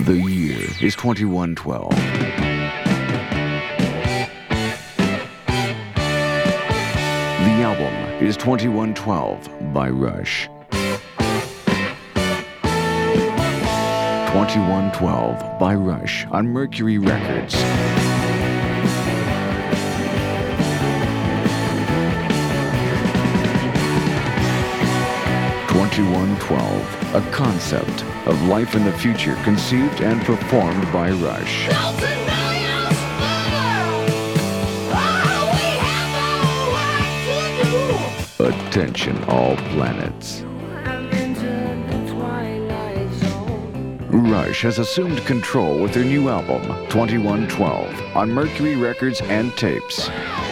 The year is 2112. The album is 2112 by Rush. 2112 by Rush on Mercury Records. "2112, a concept of life in the future conceived and performed by Rush. Attention all planets. Rush has assumed control with their new album, 2112, on Mercury Records and Tapes.